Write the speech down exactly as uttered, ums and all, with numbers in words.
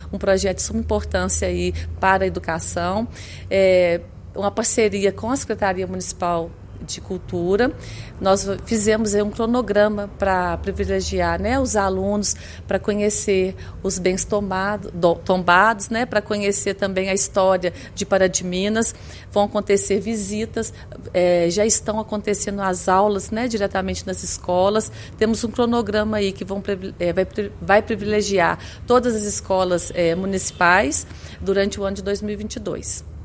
um projeto de suma importância aí para a educação, é, uma parceria com a Secretaria Municipal de Cultura. Nós fizemos um cronograma para privilegiar, né, os alunos, para conhecer os bens tomado, do, tombados, né, para conhecer também a história de Pará de Minas. Vão acontecer visitas, é, já estão acontecendo as aulas, né, diretamente nas escolas. Temos um cronograma aí que vão, é, vai, vai privilegiar todas as escolas é, municipais durante o ano de dois mil e vinte e dois.